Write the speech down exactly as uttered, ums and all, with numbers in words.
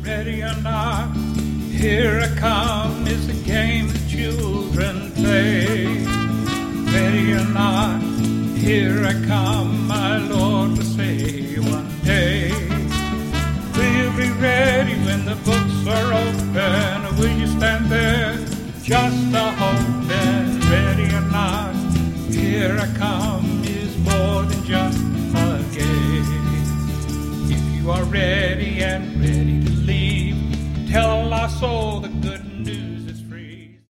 Ready or not, here I come is a game the children play. Ready or not, here I come, my Lord will say one day. Will you be ready when the books are open, or will you stand there just